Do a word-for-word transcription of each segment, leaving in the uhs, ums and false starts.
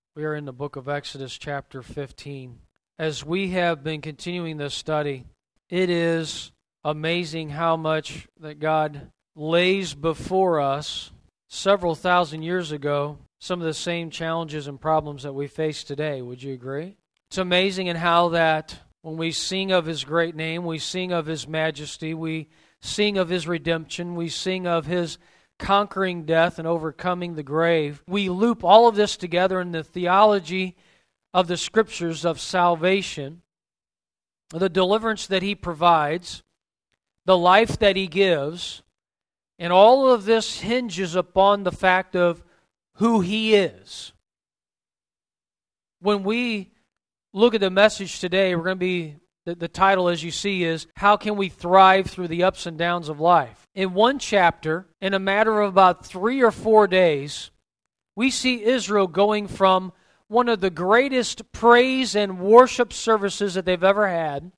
We are in the book of Exodus chapter fifteen. As we have been continuing this study, it is amazing how much that God lays before us several thousand years ago, some of the same challenges and problems that we face today. Would you agree? It's amazing in how that when we sing of His great name, we sing of His majesty, we sing of His redemption, we sing of His conquering death and overcoming the grave. We loop all of this together in the theology of the Scriptures of salvation, the deliverance that He provides, the life that He gives, and all of this hinges upon the fact of who He is. When we look at the message today, we're going to be, the, the title as you see is, How Can We Thrive Through the Ups and Downs of Life? In one chapter, in a matter of about three or four days, we see Israel going from one of the greatest praise and worship services that they've ever had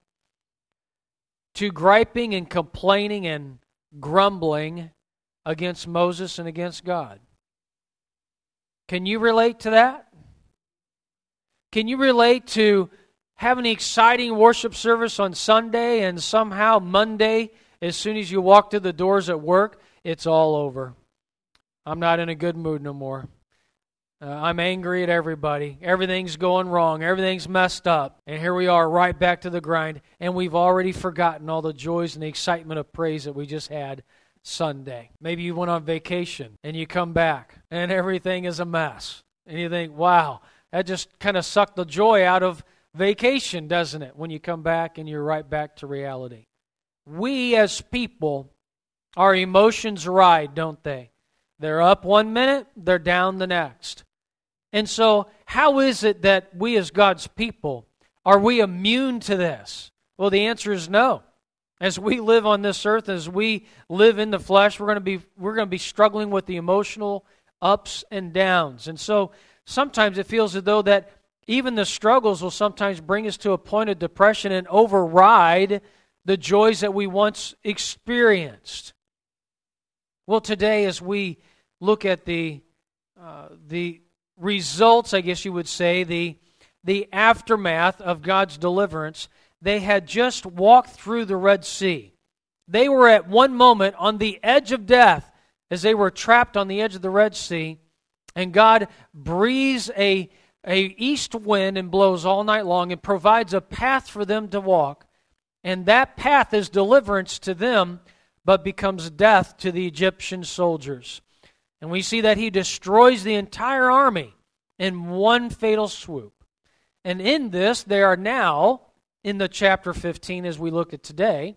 to griping and complaining and grumbling against Moses and against God. Can you relate to that? Can you relate to having an exciting worship service on Sunday and somehow Monday, as soon as you walk through the doors at work, it's all over? I'm not in a good mood no more. Uh, I'm angry at everybody. Everything's going wrong. Everything's messed up. And here we are right back to the grind. And we've already forgotten all the joys and the excitement of praise that we just had Sunday. Maybe you went on vacation and you come back and everything is a mess. And you think, wow, that just kind of sucked the joy out of vacation, doesn't it? When you come back and you're right back to reality. We as people, our emotions ride, don't they? They're up one minute, they're down the next. And so, how is it that we as God's people, are we immune to this? Well, the answer is no. As we live on this earth, as we live in the flesh, we're going to be we're going to be struggling with the emotional ups and downs. And so, sometimes it feels as though that even the struggles will sometimes bring us to a point of depression and override the joys that we once experienced. Well, today as we look at the uh, the results, I guess you would say, the the aftermath of God's deliverance, they had just walked through the Red Sea. They were at one moment on the edge of death as they were trapped on the edge of the Red Sea, and God breathes a, a east wind and blows all night long and provides a path for them to walk. And that path is deliverance to them, but becomes death to the Egyptian soldiers. And we see that He destroys the entire army in one fatal swoop. And in this, they are now, in the chapter fifteen, as we look at today,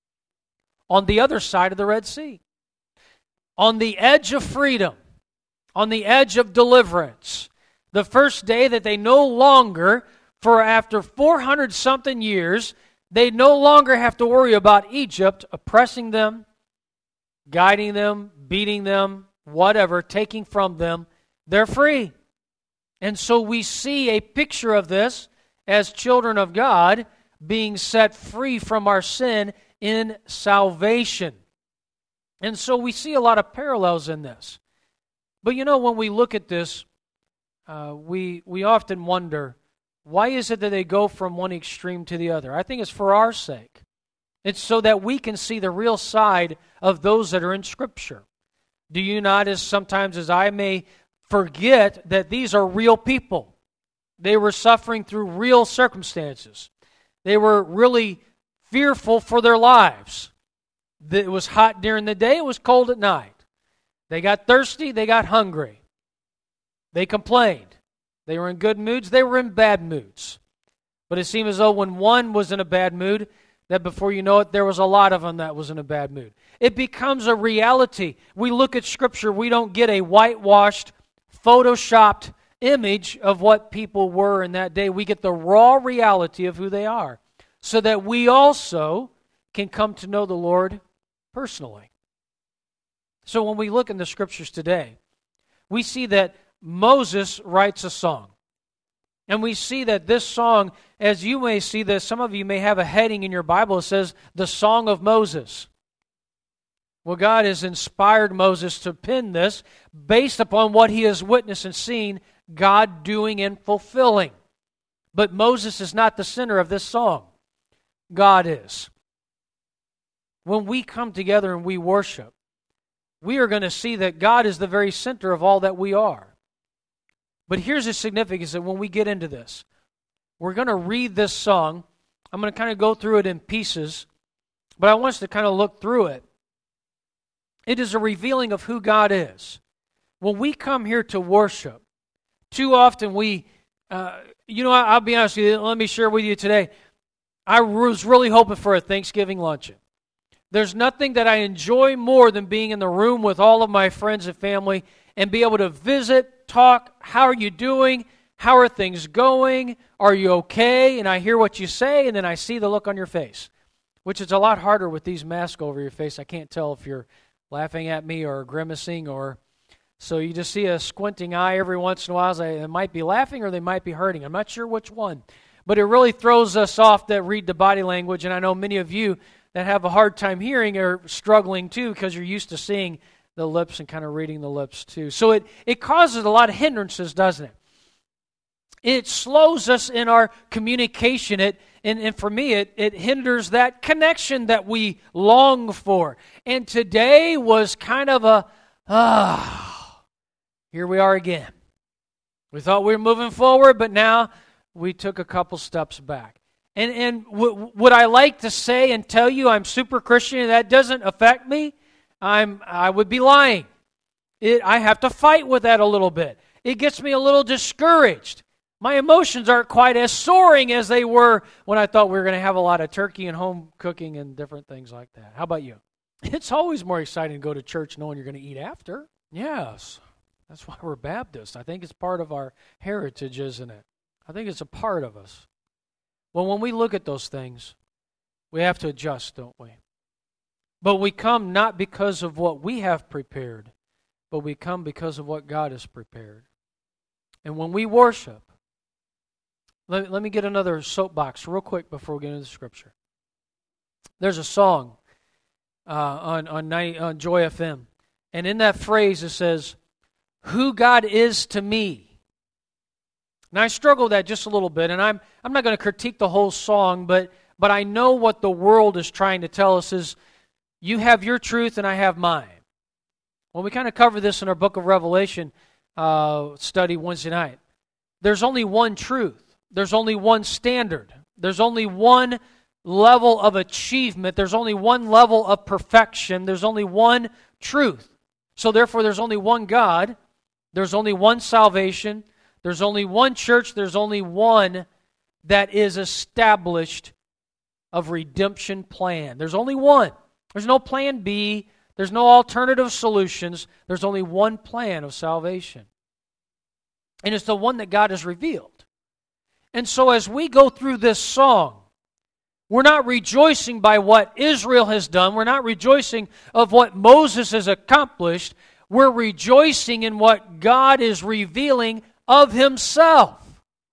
on the other side of the Red Sea. On the edge of freedom. On the edge of deliverance. The first day that they no longer, for after four hundred something years, they no longer have to worry about Egypt oppressing them, guiding them, beating them, whatever, taking from them. They're free. And so we see a picture of this as children of God being set free from our sin in salvation. And so we see a lot of parallels in this. But you know, when we look at this, uh, we we often wonder, why is it that they go from one extreme to the other? I think it's for our sake. It's so that we can see the real side of those that are in Scripture. Do you not, as sometimes as I may forget, that these are real people? They were suffering through real circumstances. They were really fearful for their lives. It was hot during the day, it was cold at night. They got thirsty, they got hungry. They complained. They were in good moods, they were in bad moods. But it seemed as though when one was in a bad mood, that before you know it, there was a lot of them that was in a bad mood. It becomes a reality. We look at Scripture, we don't get a whitewashed, photoshopped image of what people were in that day. We get the raw reality of who they are, so that we also can come to know the Lord personally. So when we look in the Scriptures today, we see that Moses writes a song. And we see that this song, as you may see that some of you may have a heading in your Bible that says, the Song of Moses. Well, God has inspired Moses to pen this based upon what he has witnessed and seen God doing and fulfilling. But Moses is not the center of this song. God is. When we come together and we worship, we are going to see that God is the very center of all that we are. But here's the significance that when we get into this, we're going to read this song. I'm going to kind of go through it in pieces, but I want us to kind of look through it. It is a revealing of who God is. When we come here to worship, too often we, uh, you know, I'll be honest with you, let me share with you today. I was really hoping for a Thanksgiving luncheon. There's nothing that I enjoy more than being in the room with all of my friends and family and be able to visit, talk, how are you doing? How are things going? Are you okay? And I hear what you say, and then I see the look on your face, which is a lot harder with these masks over your face. I can't tell if you're laughing at me or grimacing, or so you just see a squinting eye every once in a while. They might be laughing or they might be hurting. I'm not sure which one. But it really throws us off that read the body language, and I know many of you that have a hard time hearing are struggling too because you're used to seeing the lips and kind of reading the lips too. So it, it causes a lot of hindrances, doesn't it? It slows us in our communication. It and, and for me, it, it hinders that connection that we long for. And today was kind of a, ah, here we are again. We thought we were moving forward, but now we took a couple steps back. And and w- would I like to say and tell you I'm super Christian and that doesn't affect me? I'm I would be lying. It, I have to fight with that a little bit. It gets me a little discouraged. My emotions aren't quite as soaring as they were when I thought we were going to have a lot of turkey and home cooking and different things like that. How about you? It's always more exciting to go to church knowing you're going to eat after. Yes, that's why we're Baptists. I think it's part of our heritage, isn't it? I think it's a part of us. Well, when we look at those things, we have to adjust, don't we? But we come not because of what we have prepared, but we come because of what God has prepared. And when we worship, let, let me get another soapbox real quick before we get into the Scripture. There's a song uh, on, on, on Joy F M, and in that phrase it says, "Who God is to me." Now, I struggle with that just a little bit, and I'm I'm not going to critique the whole song, but but I know what the world is trying to tell us is, you have your truth and I have mine. Well, we kind of cover this in our Book of Revelation uh, study Wednesday night. There's only one truth. There's only one standard. There's only one level of achievement. There's only one level of perfection. There's only one truth. So therefore, there's only one God. There's only one salvation. There's only one church. There's only one that is established of redemption plan. There's only one. There's no plan B. There's no alternative solutions. There's only one plan of salvation. And it's the one that God has revealed. And so as we go through this song, we're not rejoicing by what Israel has done. We're not rejoicing of what Moses has accomplished. We're rejoicing in what God is revealing of Himself.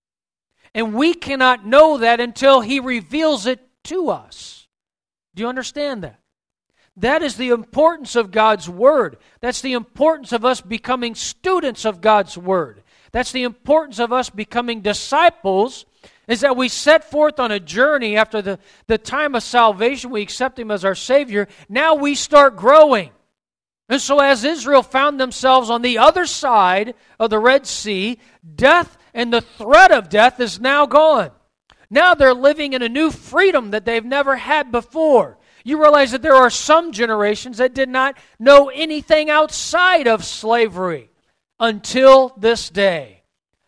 And we cannot know that until He reveals it to us. Do you understand that? That is the importance of God's Word. That's the importance of us becoming students of God's Word. That's the importance of us becoming disciples, is that we set forth on a journey after the, the time of salvation. We accept Him as our Savior. Now we start growing. And so as Israel found themselves on the other side of the Red Sea, death and the threat of death is now gone. Now they're living in a new freedom that they've never had before. You realize that there are some generations that did not know anything outside of slavery until this day.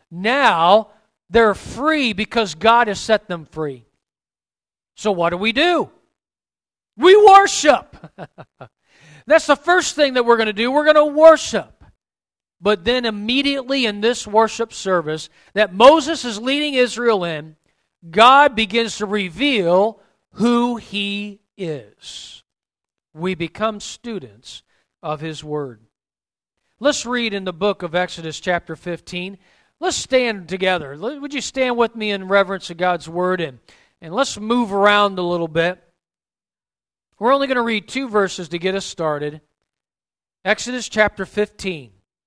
Now they're free because God has set them free. So what do we do? We worship. That's the first thing that we're going to do. We're going to worship. But then immediately in this worship service that Moses is leading Israel in, God begins to reveal who He is. We become students of His Word. Let's read in the book of Exodus chapter fifteen. Let's stand together. Would you stand with me in reverence of God's Word? And, and let's move around a little bit. We're only going to read two verses to get us started. Exodus chapter fifteen.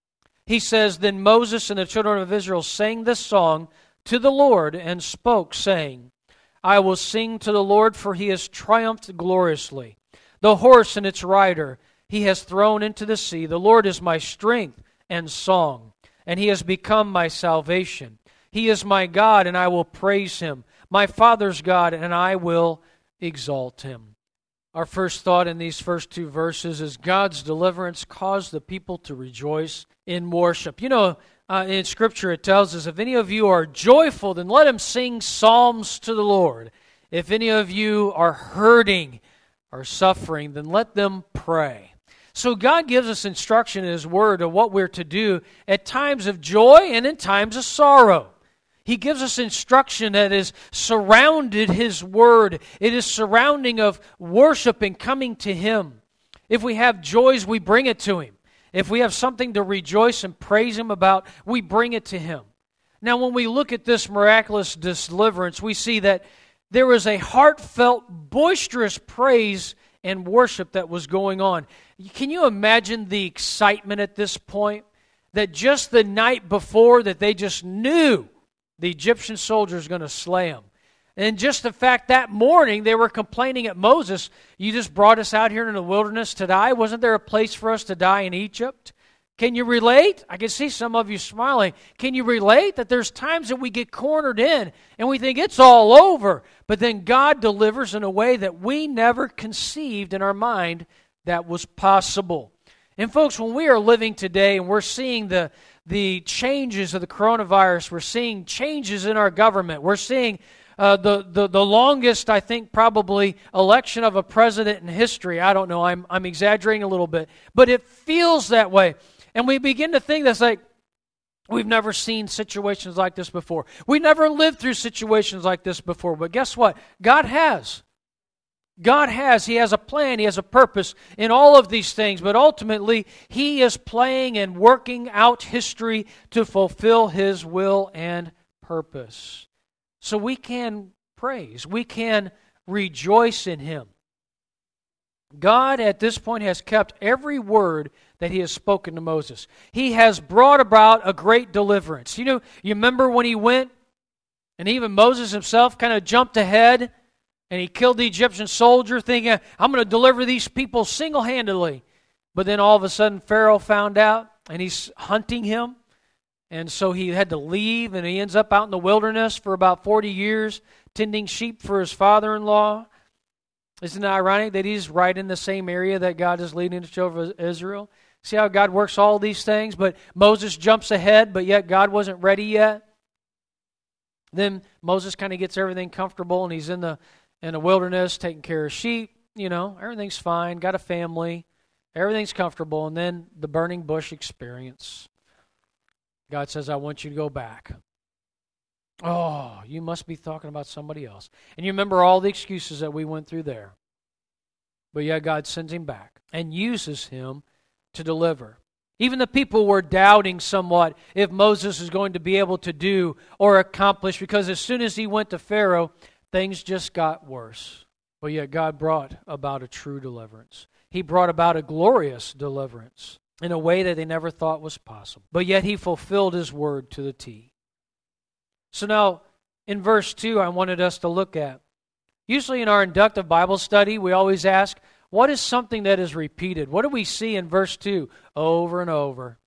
he says, Then Moses and the children of Israel sang this song to the Lord and spoke, saying, I will sing to the Lord, for he has triumphed gloriously. The horse and its rider he has thrown into the sea. The Lord is my strength and song, and he has become my salvation. He is my God, and I will praise him, my Father's God, and I will exalt him. Our first thought in these first two verses is God's deliverance caused the people to rejoice in worship. You know, uh, in Scripture it tells us, if any of you are joyful, then let him sing psalms to the Lord. If any of you are hurting or suffering, then let them pray. So God gives us instruction in His Word of what we're to do at times of joy and in times of sorrow. He gives us instruction that is surrounded His Word. It is surrounding of worship and coming to Him. If we have joys, we bring it to Him. If we have something to rejoice and praise Him about, we bring it to Him. Now, when we look at this miraculous deliverance, we see that there was a heartfelt, boisterous praise and worship that was going on. Can you imagine the excitement at this point? That just the night before that they just knew the Egyptian soldiers were going to slay them. And just the fact that morning they were complaining at Moses, you just brought us out here in the wilderness to die. Wasn't there a place for us to die in Egypt? Can you relate? I can see some of you smiling. Can you relate that there's times that we get cornered in and we think it's all over, but then God delivers in a way that we never conceived in our mind that was possible. And folks, when we are living today and we're seeing the, the changes of the coronavirus, we're seeing changes in our government, we're seeing uh, the, the, the longest, I think, probably election of a president in history. I don't know, I'm, I'm exaggerating a little bit, but it feels that way. And we begin to think that's like, we've never seen situations like this before. We never lived through situations like this before. But guess what? God has. God has. He has a plan. He has a purpose in all of these things. But ultimately, He is playing and working out history to fulfill His will and purpose. So we can praise. We can rejoice in Him. God at this point has kept every word that He has spoken to Moses. He has brought about a great deliverance. You know, you remember when He went and even Moses himself kind of jumped ahead and he killed the Egyptian soldier thinking, I'm going to deliver these people single-handedly. But then all of a sudden Pharaoh found out and he's hunting him. And so he had to leave and he ends up out in the wilderness for about forty years tending sheep for his father-in-law. Isn't it ironic that he's right in the same area that God is leading the children of Israel? See how God works all these things? But Moses jumps ahead, but yet God wasn't ready yet. Then Moses kind of gets everything comfortable, and he's in the in the wilderness taking care of sheep. You know, everything's fine, got a family, everything's comfortable. And then the burning bush experience. God says, I want you to go back. Oh, you must be talking about somebody else. And you remember all the excuses that we went through there. But yet God sends him back and uses him to deliver. Even the people were doubting somewhat if Moses is going to be able to do or accomplish, because as soon as he went to Pharaoh, things just got worse. But yet God brought about a true deliverance. He brought about a glorious deliverance in a way that they never thought was possible. But yet He fulfilled His word to the T. So now, in verse two, I wanted us to look at, usually in our inductive Bible study, we always ask, what is something that is repeated? What do we see in verse two over and over?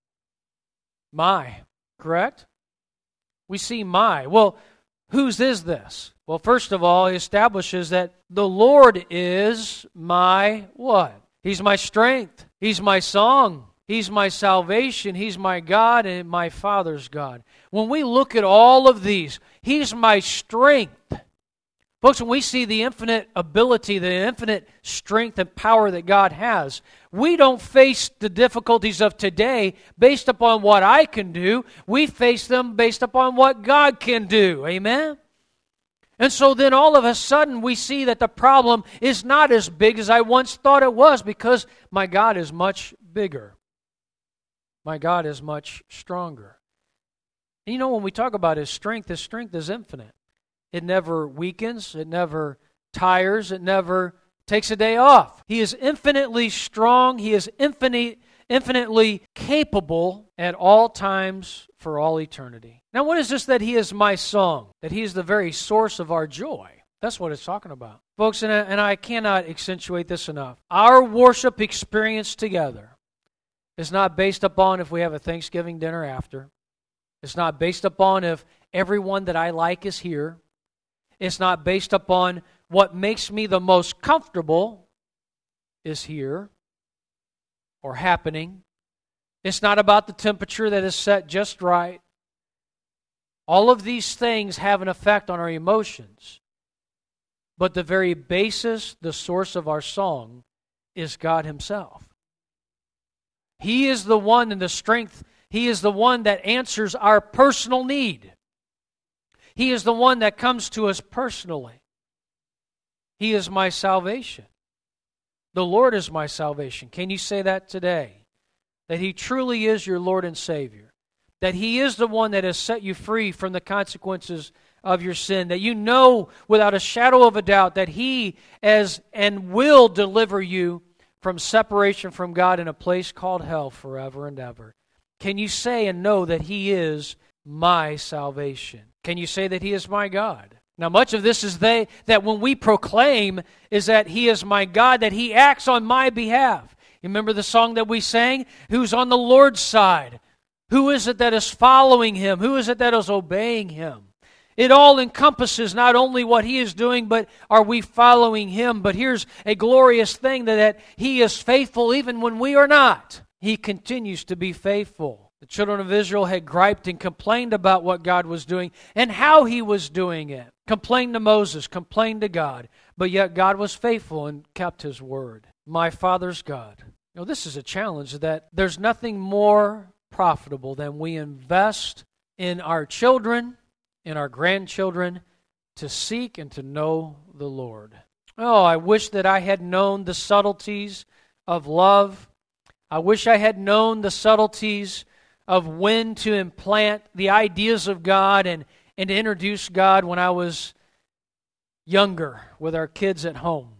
My, correct? We see my. Well, whose is this? Well, first of all, he establishes that the Lord is my what? He's my strength. He's my song. He's my salvation. He's my God and my Father's God. When we look at all of these, He's my strength. Folks, when we see the infinite ability, the infinite strength and power that God has, we don't face the difficulties of today based upon what I can do. We face them based upon what God can do. Amen? And so then all of a sudden we see that the problem is not as big as I once thought it was, because my God is much bigger. My God is much stronger. And you know, when we talk about His strength, His strength is infinite. It never weakens. It never tires. It never takes a day off. He is infinitely strong. He is infinite, infinitely capable at all times for all eternity. Now, what is this that He is my song? That He is the very source of our joy. That's what it's talking about. Folks, and I, and I cannot accentuate this enough. Our worship experience together is not based upon if we have a Thanksgiving dinner after. It's not based upon if everyone that I like is here. It's not based upon what makes me the most comfortable is here or happening. It's not about the temperature that is set just right. All of these things have an effect on our emotions. But the very basis, the source of our song, is God Himself. He is the one and the strength. He is the one that answers our personal need. He is the one that comes to us personally. He is my salvation. The Lord is my salvation. Can you say that today? That He truly is your Lord and Savior. That He is the one that has set you free from the consequences of your sin. That you know without a shadow of a doubt that He as and will deliver you from separation from God in a place called hell forever and ever. Can you say and know that He is my salvation? Can you say that He is my God? Now, much of this is they that when we proclaim is that He is my God, that He acts on my behalf. You remember the song that we sang? Who's on the Lord's side? Who is it that is following Him? Who is it that is obeying Him? It all encompasses not only what He is doing, but are we following Him? But here's a glorious thing, that, that He is faithful even when we are not. He continues to be faithful. The children of Israel had griped and complained about what God was doing and how He was doing it. Complained to Moses, complained to God, but yet God was faithful and kept His word. My Father's God. You know, this is a challenge that there's nothing more profitable than we invest in our children, in our grandchildren, to seek and to know the Lord. Oh, I wish that I had known the subtleties of love. I wish I had known the subtleties of when to implant the ideas of God and, and to introduce God when I was younger with our kids at home.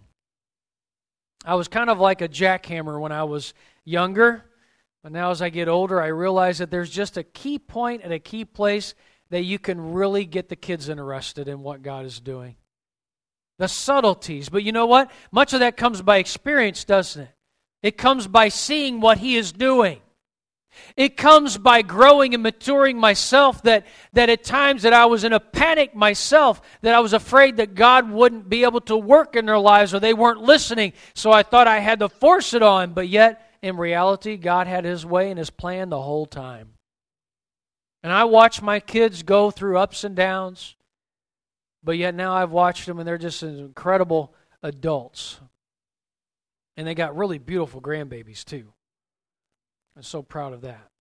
I was kind of like a jackhammer when I was younger, but now as I get older, I realize that there's just a key point at a key place that you can really get the kids interested in what God is doing. The subtleties. But you know what? Much of that comes by experience, doesn't it? It comes by seeing what He is doing. It comes by growing and maturing myself, that, that at times that I was in a panic myself, that I was afraid that God wouldn't be able to work in their lives or they weren't listening. So I thought I had to force it on. But yet, in reality, God had His way and His plan the whole time. And I watched my kids go through ups and downs, but yet now I've watched them and they're just incredible adults. And they got really beautiful grandbabies too. I'm so proud of that.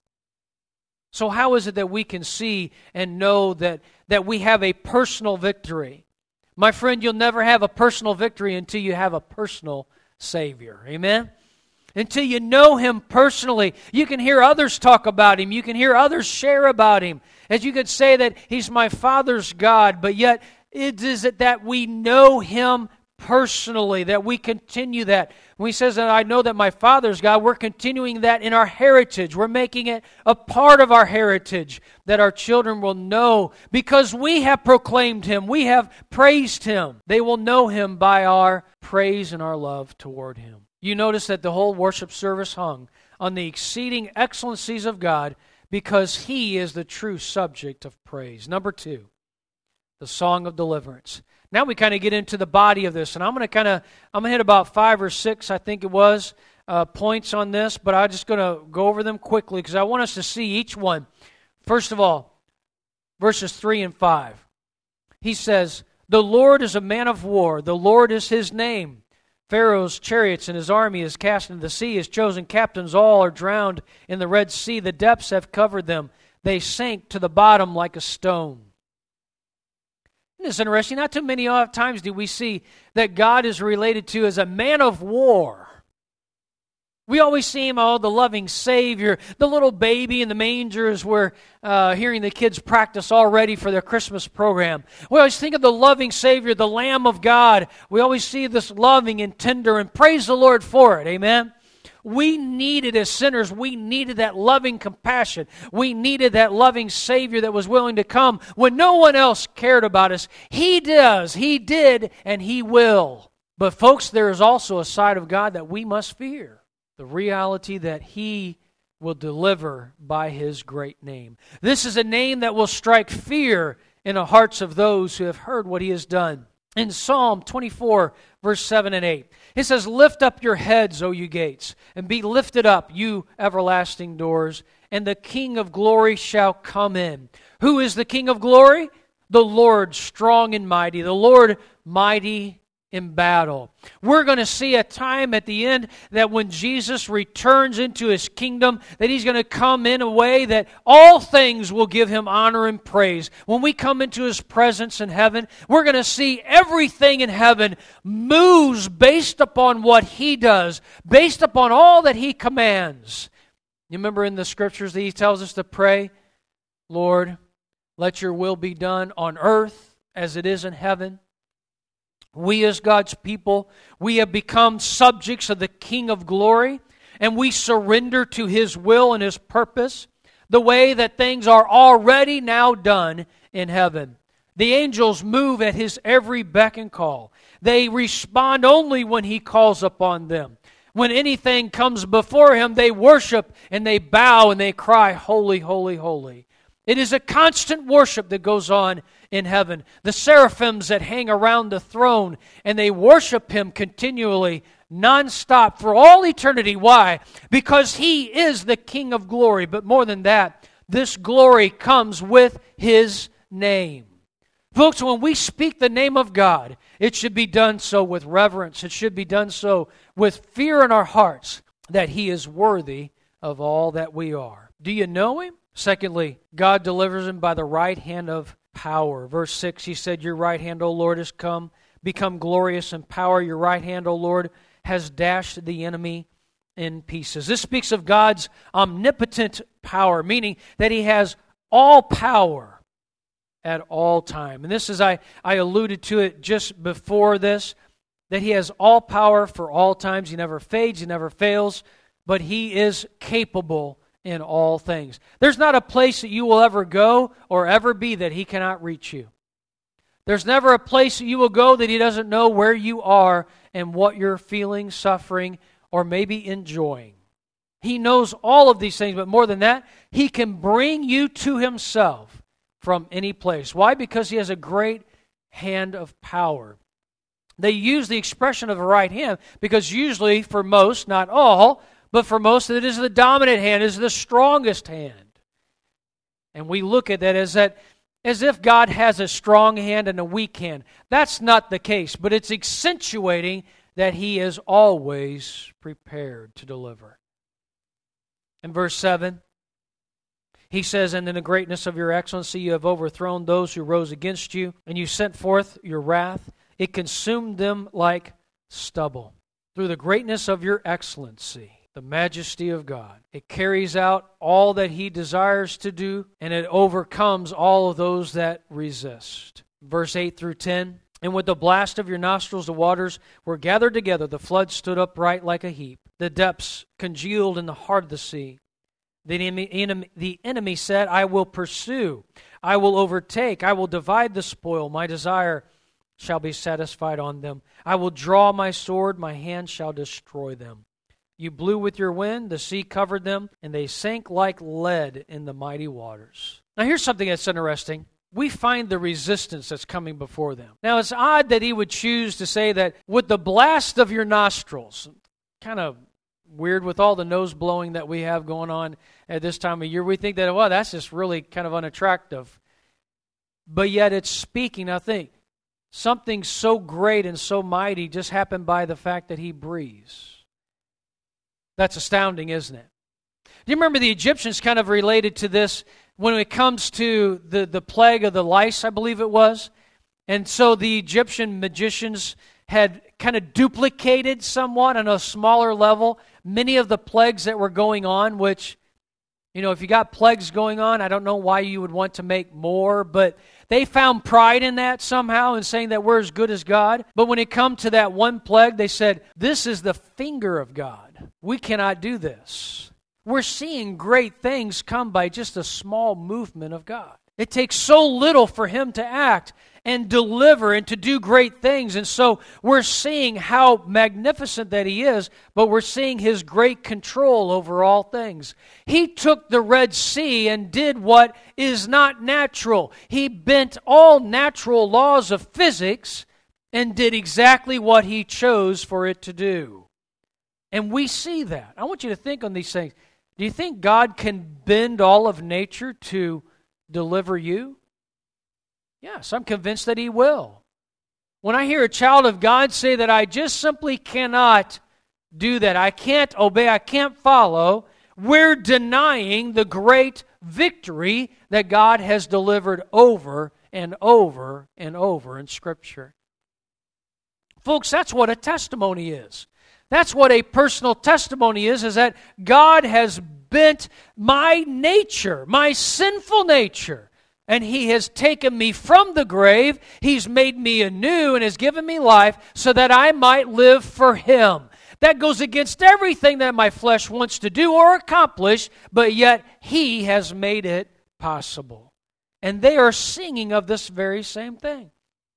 So how is it that we can see and know that, that we have a personal victory? My friend, you'll never have a personal victory until you have a personal Savior. Amen? Until you know Him personally. You can hear others talk about Him. You can hear others share about Him. As you could say that He's my Father's God, but yet it is it that we know Him personally, that we continue that. When He says that I know that my Father's God, we're continuing that in our heritage. We're making it a part of our heritage, that our children will know because we have proclaimed Him. We have praised Him. They will know Him by our praise and our love toward Him. You notice that the whole worship service hung on the exceeding excellencies of God because He is the true subject of praise. Number two, the song of deliverance. Now we kind of get into the body of this, and I'm going to kind of, I'm going to hit about five or six, I think it was, uh, points on this, but I'm just going to go over them quickly because I want us to see each one. First of all, verses three and five. He says, "The Lord is a man of war. The Lord is His name. Pharaoh's chariots and his army is cast into the sea. His chosen captains all are drowned in the Red Sea. The depths have covered them. They sank to the bottom like a stone." Isn't this interesting? Not too many times do we see that God is related to as a man of war. We always see Him, oh, the loving Savior. The little baby in the manger as we're uh, hearing the kids practice already for their Christmas program. We always think of the loving Savior, the Lamb of God. We always see this loving and tender, and praise the Lord for it, amen? We needed, as sinners, we needed that loving compassion. We needed that loving Savior that was willing to come when no one else cared about us. He does, He did, and He will. But folks, there is also a side of God that we must fear. The reality that He will deliver by His great name. This is a name that will strike fear in the hearts of those who have heard what He has done. In Psalm twenty-four, verse seven and eight, it says, "Lift up your heads, O you gates, and be lifted up, you everlasting doors, and the King of glory shall come in." Who is the King of glory? The Lord strong and mighty, the Lord mighty in battle. We're going to see a time at the end that when Jesus returns into His kingdom, that He's going to come in a way that all things will give Him honor and praise. When we come into His presence in heaven, we're going to see everything in heaven moves based upon what He does, based upon all that He commands. You remember in the Scriptures that He tells us to pray, "Lord, let your will be done on earth as it is in heaven." We as God's people, we have become subjects of the King of glory, and we surrender to His will and His purpose the way that things are already now done in heaven. The angels move at His every beck and call. They respond only when He calls upon them. When anything comes before Him, they worship and they bow and they cry, "Holy, holy, holy." It is a constant worship that goes on in heaven. The seraphims that hang around the throne, and they worship Him continually, nonstop, for all eternity. Why? Because He is the King of glory. But more than that, this glory comes with His name. Folks, when we speak the name of God, it should be done so with reverence. It should be done so with fear in our hearts that He is worthy of all that we are. Do you know Him? Secondly, God delivers him by the right hand of power. Verse six, He said, "Your right hand, O Lord, has come. Become glorious in power. Your right hand, O Lord, has dashed the enemy in pieces." This speaks of God's omnipotent power, meaning that He has all power at all time. And this is, I, I alluded to it just before this, that He has all power for all times. He never fades, He never fails, but He is capable in all things. There's not a place that you will ever go or ever be that He cannot reach you. There's never a place that you will go that He doesn't know where you are and what you're feeling, suffering, or maybe enjoying. He knows all of these things, but more than that, He can bring you to Himself from any place. Why? Because He has a great hand of power. They use the expression of a right hand because usually, for most, not all, but for most, it is the dominant hand, it is the strongest hand. And we look at that as that as if God has a strong hand and a weak hand. That's not the case, but it's accentuating that He is always prepared to deliver. In verse seven, He says, "And in the greatness of your excellency you have overthrown those who rose against you, and you sent forth your wrath. It consumed them like stubble. Through the greatness of your excellency," the majesty of God, it carries out all that He desires to do, and it overcomes all of those that resist. Verse eight through ten, "And with the blast of your nostrils the waters were gathered together, the flood stood upright like a heap, the depths congealed in the heart of the sea. The enemy, the enemy said, I will pursue, I will overtake, I will divide the spoil, my desire shall be satisfied on them. I will draw my sword, my hand shall destroy them. You blew with your wind, the sea covered them, and they sank like lead in the mighty waters." Now here's something that's interesting. We find the resistance that's coming before them. Now it's odd that He would choose to say that with the blast of your nostrils. Kind of weird with all the nose blowing that we have going on at this time of year. We think that, well, that's just really kind of unattractive. But yet it's speaking, now think, something so great and so mighty just happened by the fact that He breathes. That's astounding, isn't it? Do you remember the Egyptians kind of related to this when it comes to the, the plague of the lice, I believe it was? And so the Egyptian magicians had kind of duplicated somewhat on a smaller level many of the plagues that were going on, which, You know, if you got plagues going on, I don't know why you would want to make more, but they found pride in that somehow in saying that we're as good as God. But when it come to that one plague, they said, this is the finger of God. We cannot do this. We're seeing great things come by just a small movement of God. It takes so little for Him to act and deliver and to do great things. And so we're seeing how magnificent that He is, but we're seeing His great control over all things. He took the Red Sea and did what is not natural. He bent all natural laws of physics and did exactly what He chose for it to do. And we see that. I want you to think on these things. Do you think God can bend all of nature to deliver you? Yes, I'm convinced that He will. When I hear a child of God say that I just simply cannot do that, I can't obey, I can't follow, we're denying the great victory that God has delivered over and over and over in Scripture. Folks, that's what a testimony is. That's what a personal testimony is, is that God has bent my nature, my sinful nature, and He has taken me from the grave. He's made me anew and has given me life so that I might live for Him. That goes against everything that my flesh wants to do or accomplish, but yet He has made it possible. And they are singing of this very same thing.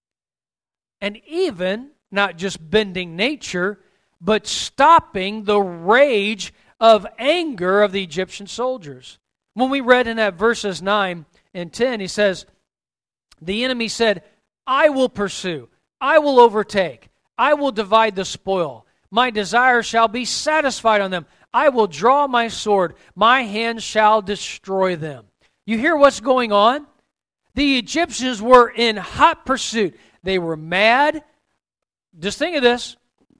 And even, not just bending nature, but stopping the rage of anger of the Egyptian soldiers. When we read in that verses nine and ten, he says, the enemy said, I will pursue, I will overtake, I will divide the spoil. My desire shall be satisfied on them. I will draw my sword, my hand shall destroy them. You hear what's going on? The Egyptians were in hot pursuit. They were mad. Just think of this.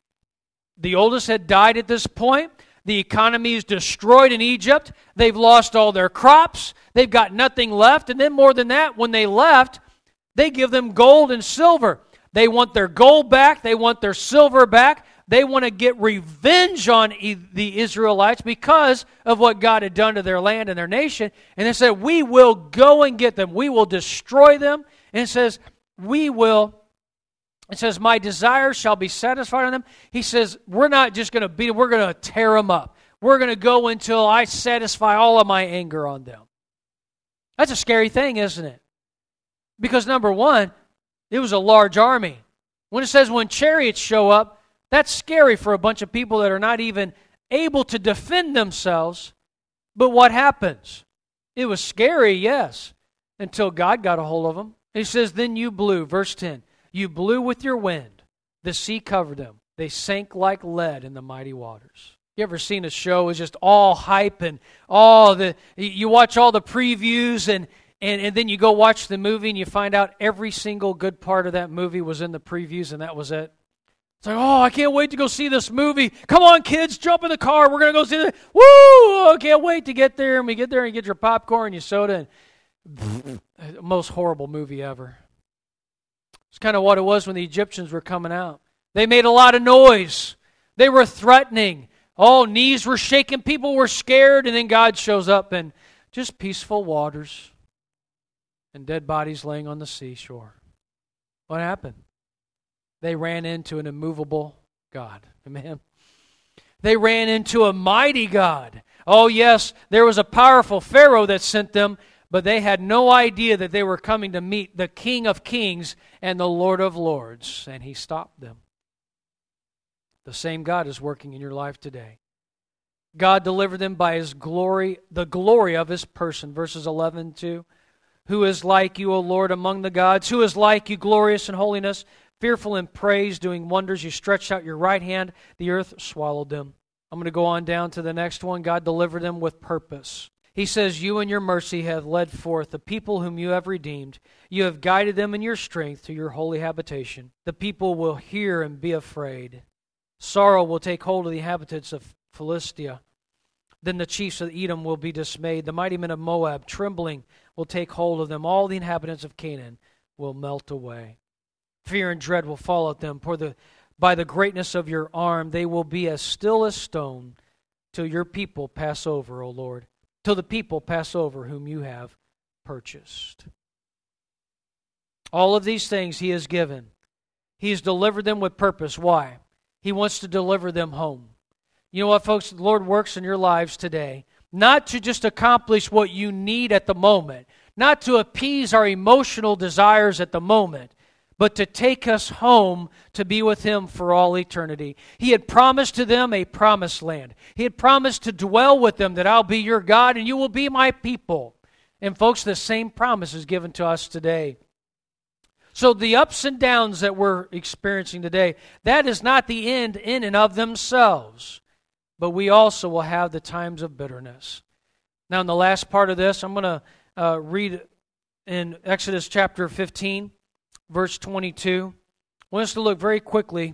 The oldest had died at this point. The economy is destroyed in Egypt. They've lost all their crops. They've got nothing left. And then more than that, when they left, they give them gold and silver. They want their gold back. They want their silver back. They want to get revenge on the Israelites because of what God had done to their land and their nation. And they said, we will go and get them. We will destroy them. And it says, we will... It says, my desire shall be satisfied on them. He says, we're not just going to beat them, we're going to tear them up. We're going to go until I satisfy all of my anger on them. That's a scary thing, isn't it? Because number one, it was a large army. When it says when chariots show up, that's scary for a bunch of people that are not even able to defend themselves. But what happens? It was scary, yes, until God got a hold of them. He says, then you blew, verse ten. You blew with your wind. The sea covered them. They sank like lead in the mighty waters. You ever seen a show? It's just all hype and all the, you watch all the previews and, and, and then you go watch the movie and you find out every single good part of that movie was in the previews and that was it. It's like, oh, I can't wait to go see this movie. Come on, kids, jump in the car. We're going to go see it. Woo! I can't wait to get there. And we get there and you get your popcorn, your soda, and most horrible movie ever. It's kind of what it was when the Egyptians were coming out. They made a lot of noise. They were threatening. Oh, knees were shaking. People were scared. And then God shows up and just peaceful waters and dead bodies laying on the seashore. What happened? They ran into an immovable God. Amen. They ran into a mighty God. Oh, yes, there was a powerful Pharaoh that sent them, but they had no idea that they were coming to meet the King of Kings and the Lord of Lords, and He stopped them. The same God is working in your life today. God delivered them by His glory, the glory of His person. Verses eleven and two. Who is like you, O Lord, among the gods? Who is like you, glorious in holiness, fearful in praise, doing wonders? You stretched out your right hand, the earth swallowed them. I'm going to go on down to the next one. God delivered them with purpose. He says, you in your mercy have led forth the people whom you have redeemed. You have guided them in your strength to your holy habitation. The people will hear and be afraid. Sorrow will take hold of the inhabitants of Philistia. Then the chiefs of Edom will be dismayed. The mighty men of Moab, trembling, will take hold of them. All the inhabitants of Canaan will melt away. Fear and dread will fall at them. For the, by the greatness of your arm, they will be as still as stone till your people pass over, O Lord. till the people pass over whom you have purchased. All of these things He has given. He has delivered them with purpose. Why? He wants to deliver them home. You know what, folks? The Lord works in your lives today, not to just accomplish what you need at the moment, not to appease our emotional desires at the moment, but to take us home to be with Him for all eternity. He had promised to them a promised land. He had promised to dwell with them, that I'll be your God and you will be my people. And folks, the same promise is given to us today. So the ups and downs that we're experiencing today, that is not the end in and of themselves. But we also will have the times of bitterness. Now in the last part of this, I'm going to uh, read in Exodus chapter fifteen, verse twenty-two. I want us to look very quickly.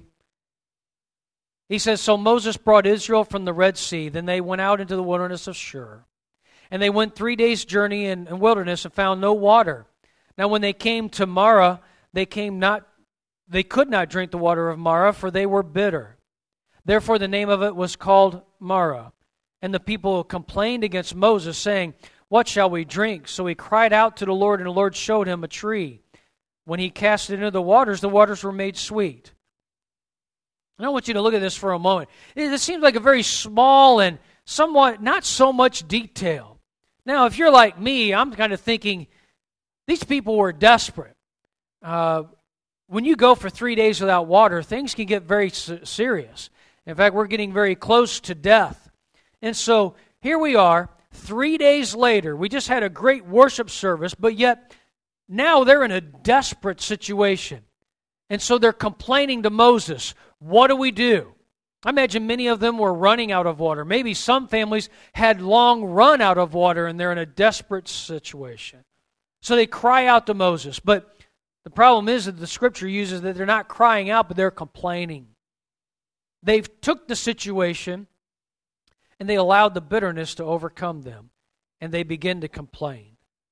He says, So Moses brought Israel from the Red Sea. Then they went out into the wilderness of Shur. And they went three days' journey in, in wilderness and found no water. Now when they came to Marah, they came not, they could not drink the water of Marah, for they were bitter. Therefore the name of it was called Marah. And the people complained against Moses, saying, What shall we drink? So he cried out to the Lord, and the Lord showed him a tree. When he cast it into the waters, the waters were made sweet. And I want you to look at this for a moment. It seems like a very small and somewhat not so much detail. Now, if you're like me, I'm kind of thinking, these people were desperate. Uh, when you go for three days without water, things can get very serious. In fact, we're getting very close to death. And so here we are, three days later. We just had a great worship service, but yet now they're in a desperate situation. And so they're complaining to Moses, what do we do? I imagine many of them were running out of water. Maybe some families had long run out of water and they're in a desperate situation. So they cry out to Moses. But the problem is that the Scripture uses that they're not crying out, but they're complaining. They've took the situation and they allowed the bitterness to overcome them. And they begin to complain.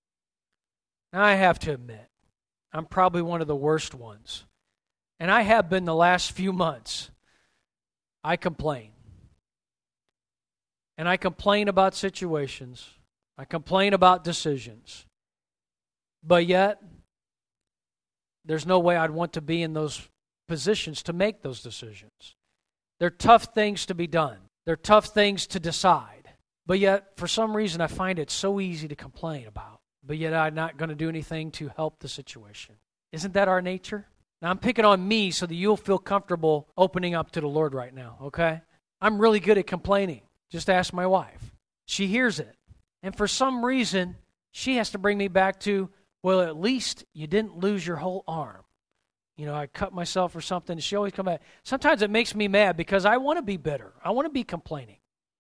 Now I have to admit, I'm probably one of the worst ones. And I have been the last few months. I complain. And I complain about situations. I complain about decisions. But yet, there's no way I'd want to be in those positions to make those decisions. They're tough things to be done. They're tough things to decide. But yet, for some reason, I find it so easy to complain about. But yet, I'm not going to do anything to help the situation. Isn't that our nature? Now, I'm picking on me so that you'll feel comfortable opening up to the Lord right now, okay? I'm really good at complaining. Just ask my wife. She hears it. And for some reason, she has to bring me back to, well, at least you didn't lose your whole arm. You know, I cut myself or something. She always comes back. Sometimes it makes me mad because I want to be bitter. I want to be complaining.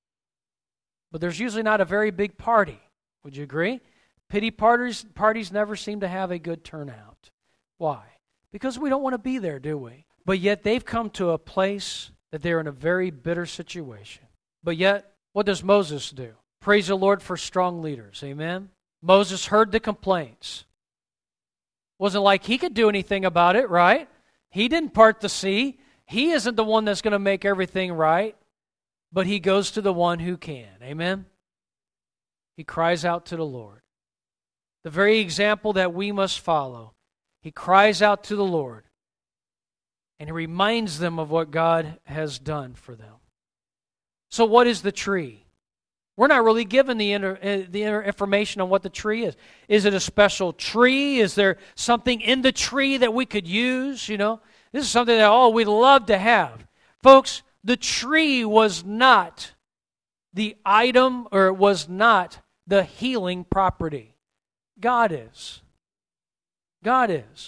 But there's usually not a very big party. Would you agree? Pity parties, parties never seem to have a good turnout. Why? Because we don't want to be there, do we? But yet they've come to a place that they're in a very bitter situation. But yet, what does Moses do? Praise the Lord for strong leaders. Amen? Moses heard the complaints. Wasn't like he could do anything about it, right? He didn't part the sea. He isn't the one that's going to make everything right. But he goes to the one who can. Amen? He cries out to the Lord. The very example that we must follow. He cries out to the Lord, and he reminds them of what God has done for them. So what is the tree? We're not really given the inner, uh, the inner information on what the tree is. Is it a special tree? Is there something in the tree that we could use? You know, this is something that, oh, we'd love to have. Folks, the tree was not the item, or it was not the healing property. God is. God is.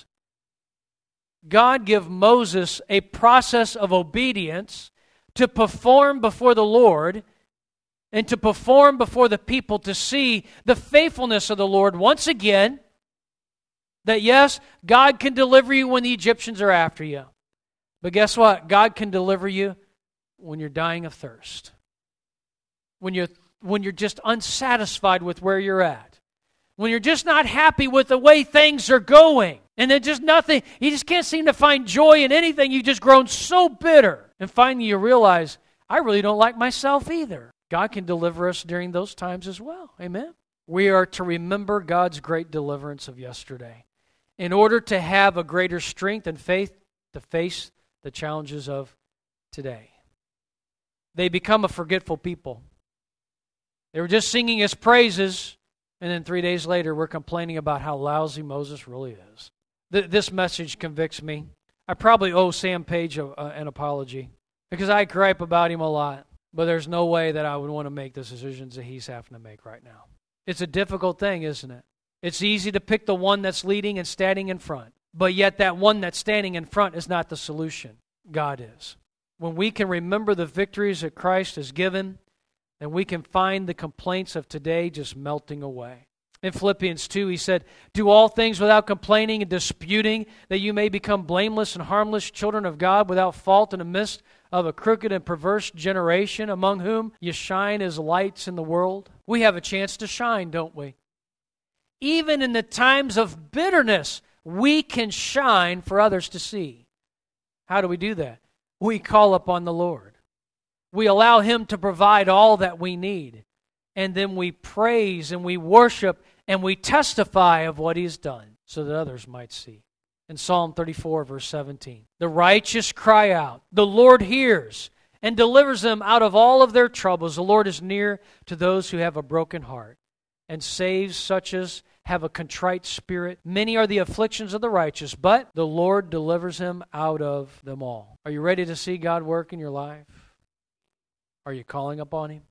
God gave Moses a process of obedience to perform before the Lord and to perform before the people to see the faithfulness of the Lord once again, that yes, God can deliver you when the Egyptians are after you. But guess what? God can deliver you when you're dying of thirst. When you're, when you're just unsatisfied with where you're at. When you're just not happy with the way things are going. And then just nothing, you just can't seem to find joy in anything. You've just grown so bitter. And finally you realize, I really don't like myself either. God can deliver us during those times as well. Amen. We are to remember God's great deliverance of yesterday in order to have a greater strength and faith to face the challenges of today. They become a forgetful people. They were just singing His praises, and then three days later we're complaining about how lousy Moses really is. Th- this message convicts me. I probably owe Sam Page a, a, an apology because I gripe about him a lot, but there's no way that I would want to make the decisions that he's having to make right now. It's a difficult thing, isn't it? It's easy to pick the one that's leading and standing in front, but yet that one that's standing in front is not the solution. God is. When we can remember the victories that Christ has given, then we can find the complaints of today just melting away. In Philippians two, he said, "Do all things without complaining and disputing, that you may become blameless and harmless children of God, without fault in the midst of a crooked and perverse generation, among whom you shine as lights in the world." We have a chance to shine, don't we? Even in the times of bitterness, we can shine for others to see. How do we do that? We call upon the Lord. We allow Him to provide all that we need. And then we praise and we worship and we testify of what He's done so that others might see. In Psalm thirty-four, verse seventeen, "The righteous cry out, the Lord hears and delivers them out of all of their troubles. The Lord is near to those who have a broken heart and saves such as have a contrite spirit. Many are the afflictions of the righteous, but the Lord delivers him out of them all." Are you ready to see God work in your life? Are you calling upon Him?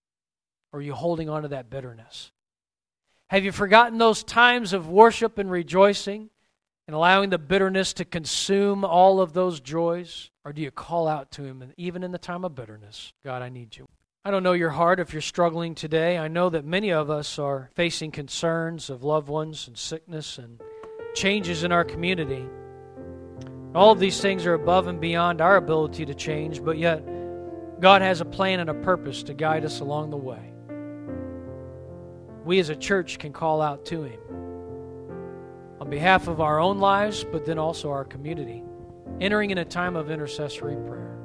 Or are you holding on to that bitterness? Have you forgotten those times of worship and rejoicing and allowing the bitterness to consume all of those joys? Or do you call out to Him, and even in the time of bitterness, "God, I need You"? I don't know your heart if you're struggling today. I know that many of us are facing concerns of loved ones and sickness and changes in our community. All of these things are above and beyond our ability to change, but yet God has a plan and a purpose to guide us along the way. We as a church can call out to Him on behalf of our own lives, but then also our community, entering in a time of intercessory prayer.